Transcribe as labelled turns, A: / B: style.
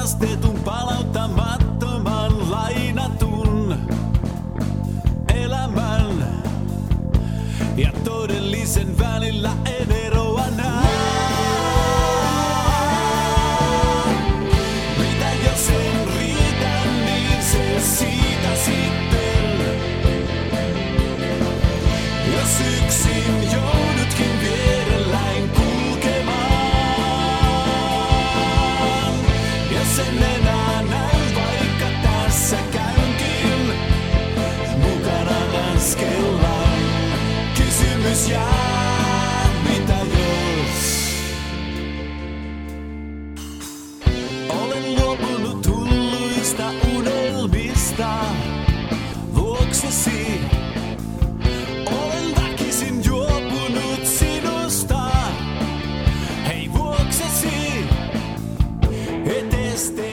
A: varastetun palauttamattoman lainatun elämän ja todellisen välillä en eroa näe. Mitä jos en riitä, niin se siitä sitten. Jos yksin joudutkin vierelläin kulkemaan, jos en enää näy, vaikka tässä käynkin mukana askellaan. Kysymys jää, mitä jos? Olen luopunut hulluista unelmista vuoksesi. Olen väkisin juopunut sinusta, hei vuoksesi, etestä.